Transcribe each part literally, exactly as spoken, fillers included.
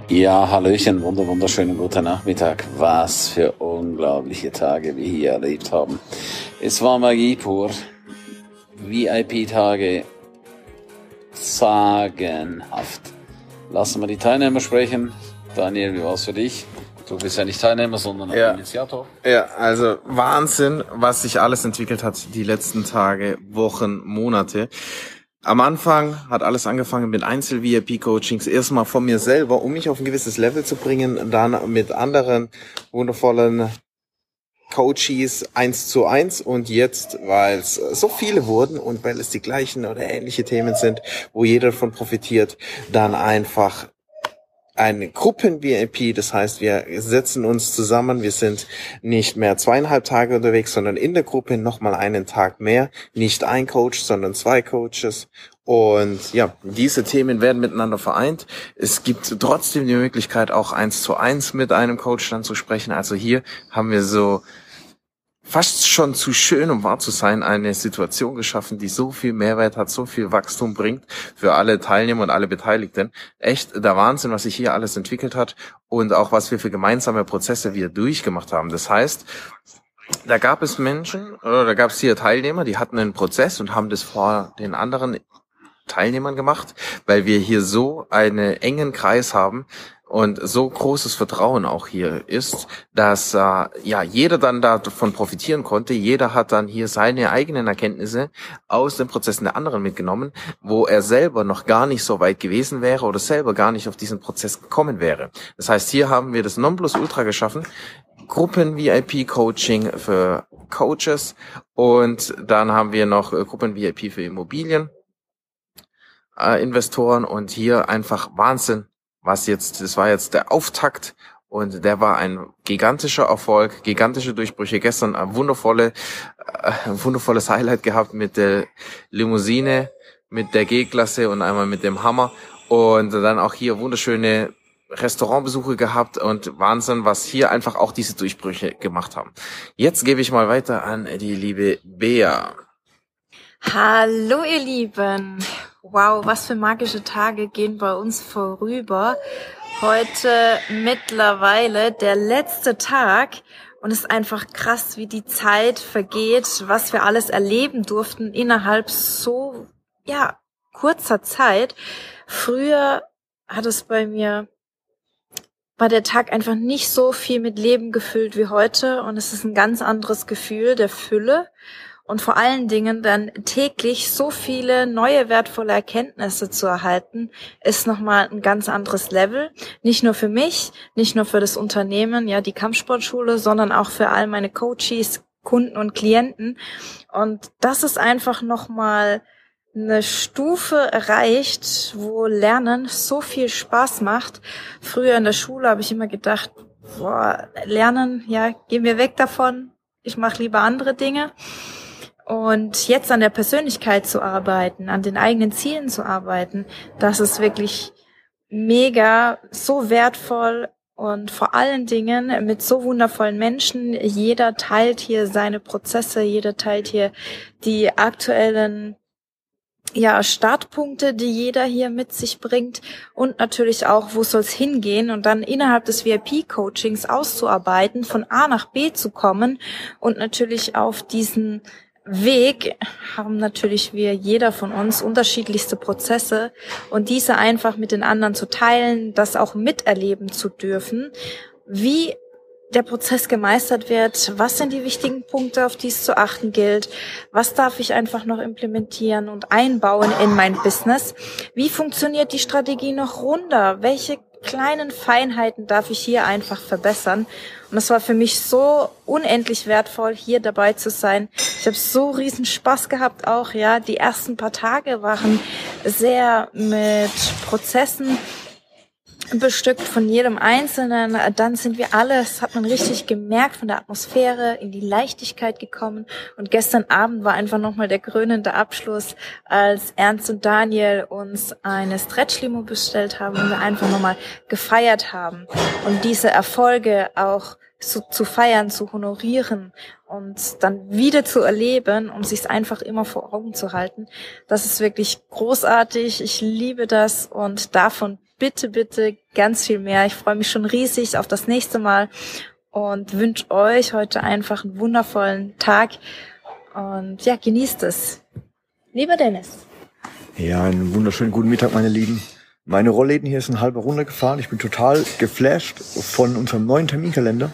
Ja, hallöchen, wunder, wunderschönen guten Nachmittag. Was für unglaubliche Tage wir hier erlebt haben. Es war Magie pur. V I P-Tage. Sagenhaft. Lassen wir die Teilnehmer sprechen. Daniel, wie war's für dich? Du bist ja nicht Teilnehmer, sondern ja. Initiator. Ja, also Wahnsinn, was sich alles entwickelt hat die letzten Tage, Wochen, Monate. Am Anfang hat alles angefangen mit Einzel-V I P-Coachings, erstmal von mir selber, um mich auf ein gewisses Level zu bringen, dann mit anderen wundervollen Coaches eins zu eins und jetzt, weil es so viele wurden und weil es die gleichen oder ähnliche Themen sind, wo jeder davon profitiert, dann einfach eine Gruppen-V I P, das heißt, wir setzen uns zusammen, wir sind nicht mehr zweieinhalb Tage unterwegs, sondern in der Gruppe nochmal einen Tag mehr, nicht ein Coach, sondern zwei Coaches und ja, diese Themen werden miteinander vereint. Es gibt trotzdem die Möglichkeit, auch eins zu eins mit einem Coach dann zu sprechen, also hier haben wir so fast schon zu schön, um wahr zu sein, eine Situation geschaffen, die so viel Mehrwert hat, so viel Wachstum bringt für alle Teilnehmer und alle Beteiligten. Echt der Wahnsinn, was sich hier alles entwickelt hat und auch was wir für gemeinsame Prozesse wir durchgemacht haben. Das heißt, da gab es Menschen, oder da gab es hier Teilnehmer, die hatten einen Prozess und haben das vor den anderen Teilnehmern gemacht, weil wir hier so einen engen Kreis haben, und so großes Vertrauen auch hier ist, dass äh, ja jeder dann davon profitieren konnte. Jeder hat dann hier seine eigenen Erkenntnisse aus den Prozessen der anderen mitgenommen, wo er selber noch gar nicht so weit gewesen wäre oder selber gar nicht auf diesen Prozess gekommen wäre. Das heißt, hier haben wir das Nonplusultra geschaffen, Gruppen-V I P-Coaching für Coaches und dann haben wir noch Gruppen-V I P für Immobilien, äh, Investoren und hier einfach Wahnsinn. Was jetzt, das war jetzt der Auftakt und der war ein gigantischer Erfolg, gigantische Durchbrüche. Gestern ein wundervolle, äh, ein wundervolles Highlight gehabt mit der Limousine, mit der G-Klasse und einmal mit dem Hammer und dann auch hier wunderschöne Restaurantbesuche gehabt und Wahnsinn, was hier einfach auch diese Durchbrüche gemacht haben. Jetzt gebe ich mal weiter an die liebe Bea. Hallo ihr Lieben. Wow, was für magische Tage gehen bei uns vorüber. Heute mittlerweile der letzte Tag und es ist einfach krass, wie die Zeit vergeht, was wir alles erleben durften innerhalb so, ja, kurzer Zeit. Früher hat es bei mir, war der Tag einfach nicht so viel mit Leben gefüllt wie heute und es ist ein ganz anderes Gefühl der Fülle. Und vor allen Dingen dann täglich so viele neue wertvolle Erkenntnisse zu erhalten, ist nochmal ein ganz anderes Level. Nicht nur für mich, nicht nur für das Unternehmen, ja, die Kampfsportschule, sondern auch für all meine Coaches, Kunden und Klienten. Und das ist einfach nochmal eine Stufe erreicht, wo Lernen so viel Spaß macht. Früher in der Schule habe ich immer gedacht, boah, Lernen, ja, gehen wir weg davon. Ich mache lieber andere Dinge. Und jetzt an der Persönlichkeit zu arbeiten, an den eigenen Zielen zu arbeiten, das ist wirklich mega, so wertvoll und vor allen Dingen mit so wundervollen Menschen. Jeder teilt hier seine Prozesse, jeder teilt hier die aktuellen ja Startpunkte, die jeder hier mit sich bringt und natürlich auch, wo soll es hingehen und dann innerhalb des V I P-Coachings auszuarbeiten, von A nach B zu kommen und natürlich auf diesen Weg haben natürlich wir, jeder von uns, unterschiedlichste Prozesse und diese einfach mit den anderen zu teilen, das auch miterleben zu dürfen, wie der Prozess gemeistert wird, was sind die wichtigen Punkte, auf die es zu achten gilt, was darf ich einfach noch implementieren und einbauen in mein Business, wie funktioniert die Strategie noch runder, welche kleinen Feinheiten darf ich hier einfach verbessern. Und es war für mich so unendlich wertvoll, hier dabei zu sein. Ich habe so riesen Spaß gehabt auch, ja. Die ersten paar Tage waren sehr mit Prozessen bestückt von jedem Einzelnen. Dann sind wir alle, das hat man richtig gemerkt, von der Atmosphäre in die Leichtigkeit gekommen. Und gestern Abend war einfach nochmal der krönende Abschluss, als Ernst und Daniel uns eine Stretch-Limo bestellt haben und wir einfach nochmal gefeiert haben. Und diese Erfolge auch so zu feiern, zu honorieren und dann wieder zu erleben, um sich einfach immer vor Augen zu halten. Das ist wirklich großartig. Ich liebe das und davon bitte, bitte ganz viel mehr. Ich freue mich schon riesig auf das nächste Mal und wünsche euch heute einfach einen wundervollen Tag. Und ja, genießt es. Lieber Dennis. Ja, einen wunderschönen guten Mittag, meine Lieben. Meine Rollläden hier ist eine halbe Runde gefahren. Ich bin total geflasht von unserem neuen Terminkalender.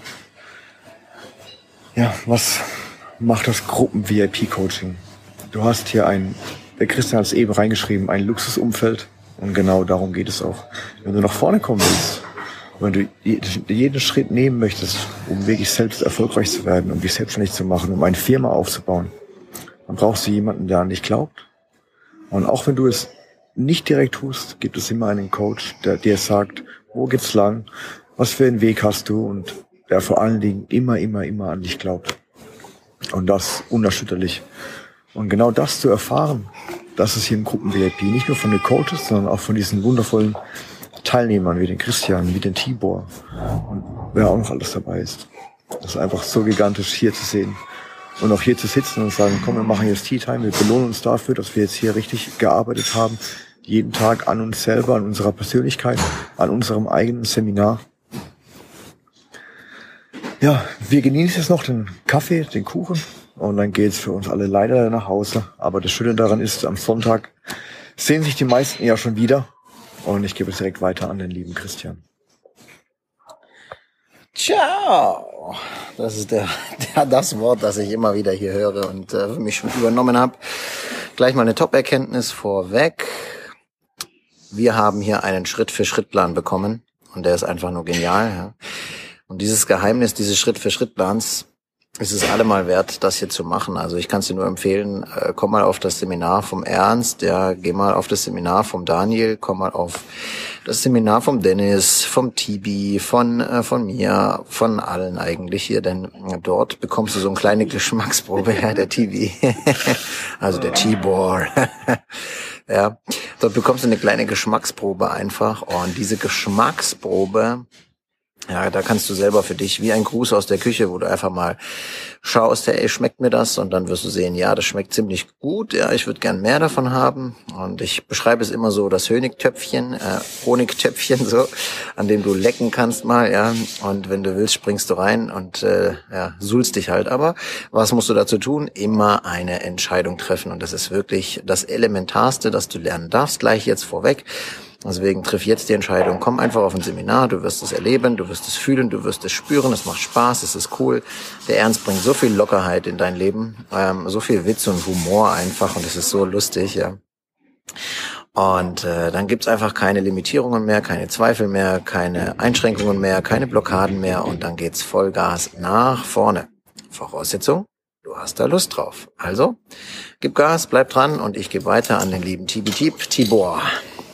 Ja, was macht das Gruppen-V I P-Coaching? Du hast hier ein, der Christian hat es eben reingeschrieben, ein Luxusumfeld. Und genau darum geht es auch. Wenn du nach vorne kommen willst, wenn du jeden Schritt nehmen möchtest, um wirklich selbst erfolgreich zu werden, um dich selbstständig zu machen, um eine Firma aufzubauen, dann brauchst du jemanden, der an dich glaubt. Und auch wenn du es nicht direkt tust, gibt es immer einen Coach, der dir sagt, wo geht's lang, was für einen Weg hast du und der vor allen Dingen immer, immer, immer an dich glaubt. Und das unerschütterlich. Und genau das zu erfahren, das ist hier im Gruppen-V I P, nicht nur von den Coaches, sondern auch von diesen wundervollen Teilnehmern wie den Christian, wie den Tibor und wer auch noch alles dabei ist. Das ist einfach so gigantisch hier zu sehen. Und auch hier zu sitzen und sagen, komm, wir machen jetzt Tea Time, wir belohnen uns dafür, dass wir jetzt hier richtig gearbeitet haben, jeden Tag an uns selber, an unserer Persönlichkeit, an unserem eigenen Seminar. Ja, wir genießen jetzt noch den Kaffee, den Kuchen und dann geht's für uns alle leider nach Hause. Aber das Schöne daran ist, am Sonntag sehen sich die meisten ja schon wieder und ich gebe es direkt weiter an den lieben Christian. Ciao. Das ist der, der das Wort, das ich immer wieder hier höre und äh, für mich schon übernommen habe. Gleich mal eine Top-Erkenntnis vorweg. Wir haben hier einen Schritt-für-Schritt-Plan bekommen und der ist einfach nur genial. Ja. Und dieses Geheimnis dieses Schritt-für-Schritt-Plans ist es allemal wert, das hier zu machen. Also ich kann es dir nur empfehlen, äh, komm mal auf das Seminar vom Ernst, ja, geh mal auf das Seminar vom Daniel, komm mal auf das Seminar vom Dennis, vom Tibi, von äh, von mir, von allen eigentlich hier, denn äh, dort bekommst du so eine kleine Geschmacksprobe, ja, der Tibi, also der Tibor, ja, dort bekommst du eine kleine Geschmacksprobe einfach und diese Geschmacksprobe, ja, da kannst du selber für dich, wie ein Gruß aus der Küche, wo du einfach mal schaust, hey, schmeckt mir das? Und dann wirst du sehen, ja, das schmeckt ziemlich gut, ja, ich würde gern mehr davon haben. Und ich beschreibe es immer so, das Honigtöpfchen, äh, Honigtöpfchen, so, an dem du lecken kannst mal, ja. Und wenn du willst, springst du rein und, äh, ja, suhlst dich halt. Aber was musst du dazu tun? Immer eine Entscheidung treffen. Und das ist wirklich das Elementarste, das du lernen darfst, gleich jetzt vorweg. Deswegen triff jetzt die Entscheidung, komm einfach auf ein Seminar, du wirst es erleben, du wirst es fühlen, du wirst es spüren, es macht Spaß, es ist cool. Der Ernst bringt so viel Lockerheit in dein Leben, ähm, so viel Witz und Humor einfach und es ist so lustig, ja. Und äh, dann gibt's einfach keine Limitierungen mehr, keine Zweifel mehr, keine Einschränkungen mehr, keine Blockaden mehr und dann geht's Vollgas nach vorne. Voraussetzung, du hast da Lust drauf. Also, gib Gas, bleib dran und ich gebe weiter an den lieben Tibi Tib, Tibor.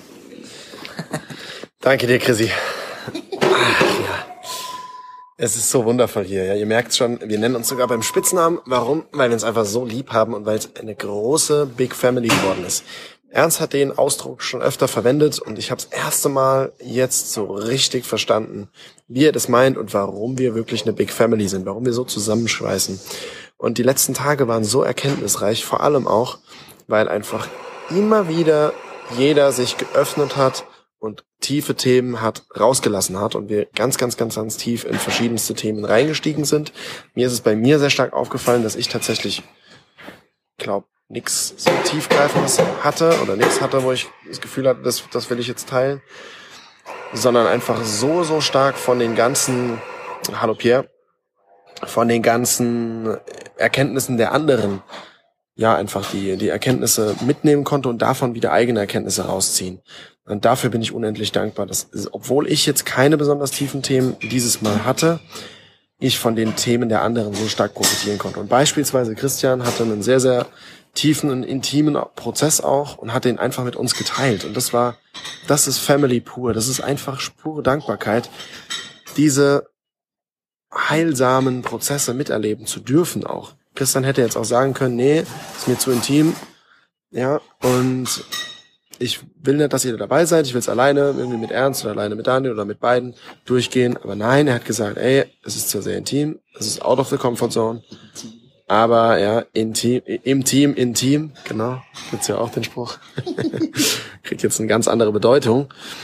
Danke dir, Chrissy. Ach, ja. Es ist so wundervoll hier. Ja, ihr merkt schon, wir nennen uns sogar beim Spitznamen. Warum? Weil wir uns einfach so lieb haben und weil es eine große Big Family geworden ist. Ernst hat den Ausdruck schon öfter verwendet und ich habe das erste Mal jetzt so richtig verstanden, wie er das meint und warum wir wirklich eine Big Family sind, warum wir so zusammenschweißen. Und die letzten Tage waren so erkenntnisreich, vor allem auch, weil einfach immer wieder jeder sich geöffnet hat und tiefe Themen hat rausgelassen hat und wir ganz, ganz, ganz, ganz tief in verschiedenste Themen reingestiegen sind. Mir ist es bei mir sehr stark aufgefallen, dass ich tatsächlich, glaube, nichts so tiefgreifendes hatte oder nichts hatte, wo ich das Gefühl hatte, das, das will ich jetzt teilen, sondern einfach so, so stark von den ganzen, hallo Pierre, von den ganzen Erkenntnissen der anderen, ja, einfach die, die Erkenntnisse mitnehmen konnte und davon wieder eigene Erkenntnisse rausziehen. Und dafür bin ich unendlich dankbar, dass, obwohl ich jetzt keine besonders tiefen Themen dieses Mal hatte, ich von den Themen der anderen so stark profitieren konnte. Und beispielsweise Christian hatte einen sehr, sehr tiefen und intimen Prozess auch und hat den einfach mit uns geteilt. Und das war, das ist Family pur. Das ist einfach pure Dankbarkeit, diese heilsamen Prozesse miterleben zu dürfen auch. Christian hätte jetzt auch sagen können, nee, ist mir zu intim, ja, und ich will nicht, dass ihr dabei seid, ich will es alleine, irgendwie mit Ernst oder alleine mit Daniel oder mit beiden durchgehen, aber nein, er hat gesagt, ey, es ist zwar sehr intim, es ist out of the comfort zone, aber ja, intim, im Team, intim, genau, gibt's ja auch den Spruch, kriegt jetzt eine ganz andere Bedeutung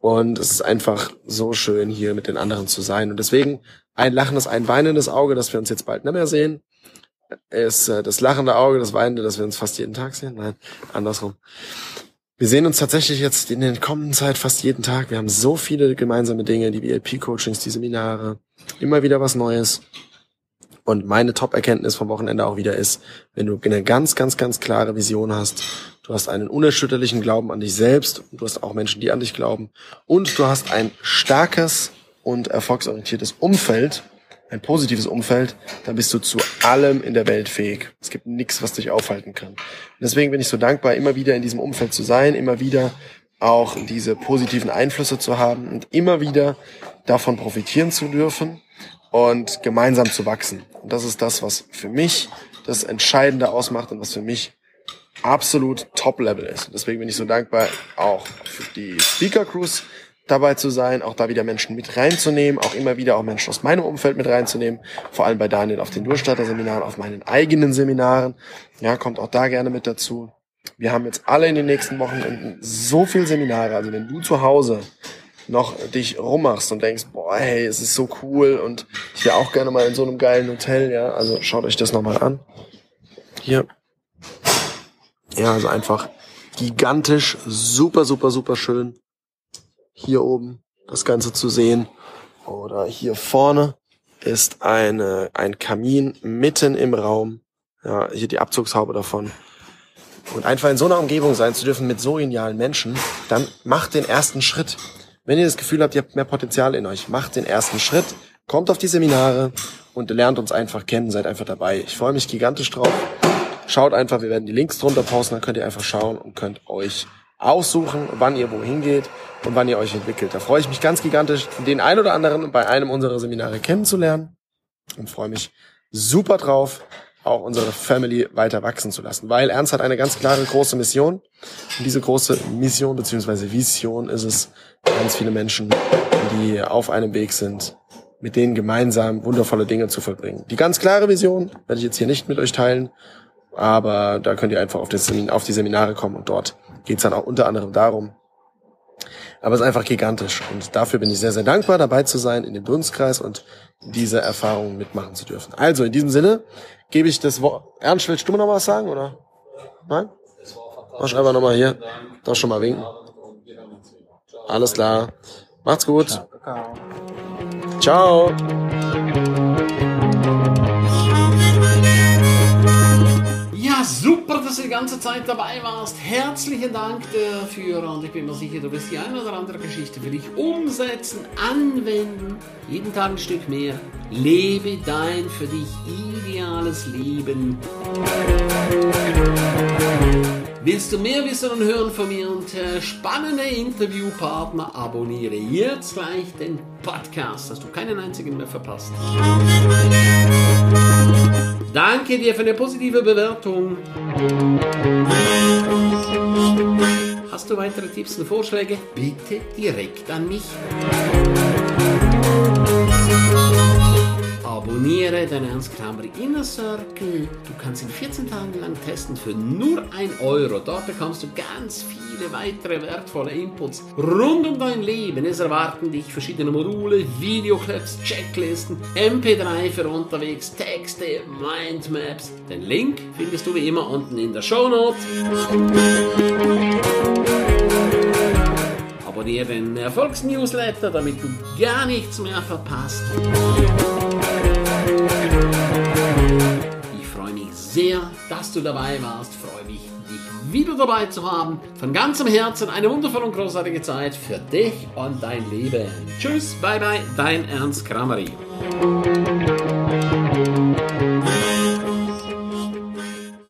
Und es ist einfach so schön, hier mit den anderen zu sein. Und deswegen ein lachendes, ein weinendes Auge, das wir uns jetzt bald nicht mehr sehen, ist äh, das lachende Auge, das weinende, das wir uns fast jeden Tag sehen. Nein, andersrum. Wir sehen uns tatsächlich jetzt in der kommenden Zeit fast jeden Tag. Wir haben so viele gemeinsame Dinge, die V I P-Coachings, die Seminare, immer wieder was Neues. Und meine Top-Erkenntnis vom Wochenende auch wieder ist, wenn du eine ganz, ganz, ganz klare Vision hast, du hast einen unerschütterlichen Glauben an dich selbst, du hast auch Menschen, die an dich glauben, und du hast ein starkes und erfolgsorientiertes Umfeld, ein positives Umfeld, dann bist du zu allem in der Welt fähig. Es gibt nichts, was dich aufhalten kann. Und deswegen bin ich so dankbar, immer wieder in diesem Umfeld zu sein, immer wieder auch diese positiven Einflüsse zu haben und immer wieder davon profitieren zu dürfen und gemeinsam zu wachsen. Und das ist das, was für mich das Entscheidende ausmacht und was für mich absolut Top-Level ist. Und deswegen bin ich so dankbar, auch für die Speaker-Crews dabei zu sein, auch da wieder Menschen mit reinzunehmen, auch immer wieder auch Menschen aus meinem Umfeld mit reinzunehmen, vor allem bei Daniel auf den Durchstarter-Seminaren, auf meinen eigenen Seminaren. Ja, kommt auch da gerne mit dazu. Wir haben jetzt alle in den nächsten Wochen so viel Seminare, also wenn du zu Hause noch dich rummachst und denkst, boah, hey, es ist so cool und ich wäre auch gerne mal in so einem geilen Hotel, ja, also schaut euch das nochmal an. Hier. Ja, also einfach gigantisch, super, super, super schön. Hier oben das Ganze zu sehen. Oder hier vorne ist eine, ein Kamin mitten im Raum. Ja, hier die Abzugshaube davon. Und einfach in so einer Umgebung sein zu dürfen mit so genialen Menschen, dann macht den ersten Schritt. Wenn ihr das Gefühl habt, ihr habt mehr Potenzial in euch, macht den ersten Schritt, kommt auf die Seminare und lernt uns einfach kennen, seid einfach dabei. Ich freue mich gigantisch drauf. Schaut einfach, wir werden die Links drunter posten, dann könnt ihr einfach schauen und könnt euch aussuchen, wann ihr wohin geht und wann ihr euch entwickelt. Da freue ich mich ganz gigantisch, den ein oder anderen bei einem unserer Seminare kennenzulernen und freue mich super drauf, auch unsere Family weiter wachsen zu lassen. Weil Ernst hat eine ganz klare, große Mission. Und diese große Mission bzw. Vision ist es, ganz viele Menschen, die auf einem Weg sind, mit denen gemeinsam wundervolle Dinge zu vollbringen. Die ganz klare Vision werde ich jetzt hier nicht mit euch teilen, aber da könnt ihr einfach auf, das Semin- auf die Seminare kommen und dort geht es dann auch unter anderem darum. Aber es ist einfach gigantisch und dafür bin ich sehr, sehr dankbar, dabei zu sein in dem Dunstkreis und diese Erfahrungen mitmachen zu dürfen. Also in diesem Sinne gebe ich das Wort. Ernst, willst du mir noch was sagen, oder? Nein? Mach einfach nochmal hier. Darf schon mal winken. Alles klar. Macht's gut. Ciao. Ja, super, dass du die ganze Zeit dabei warst. Herzlichen Dank dafür und ich bin mir sicher, du wirst die eine oder andere Geschichte für dich umsetzen, anwenden. Jeden Tag ein Stück mehr. Lebe dein für dich ideales Leben. Willst du mehr wissen und hören von mir und äh, spannende Interviewpartner, abonniere jetzt gleich den Podcast, dass du keinen einzigen mehr verpasst. Danke dir für eine positive Bewertung. Hast du weitere Tipps und Vorschläge? Bitte direkt an mich. Abonniere den Ernst Kramri Inner Circle. Du kannst ihn vierzehn Tage lang testen für nur ein Euro. Dort bekommst du ganz viele weitere wertvolle Inputs rund um dein Leben. Es erwarten dich verschiedene Module, Videoclips, Checklisten, M P drei für unterwegs, Texte, Mindmaps. Den Link findest du wie immer unten in der Shownote. Abonniere den Erfolgsnewsletter, damit du gar nichts mehr verpasst. Ich freue mich sehr, dass du dabei warst. Ich freue mich, dich wieder dabei zu haben. Von ganzem Herzen eine wundervolle und großartige Zeit für dich und dein Leben. Tschüss, bye bye, dein Ernst Kramri.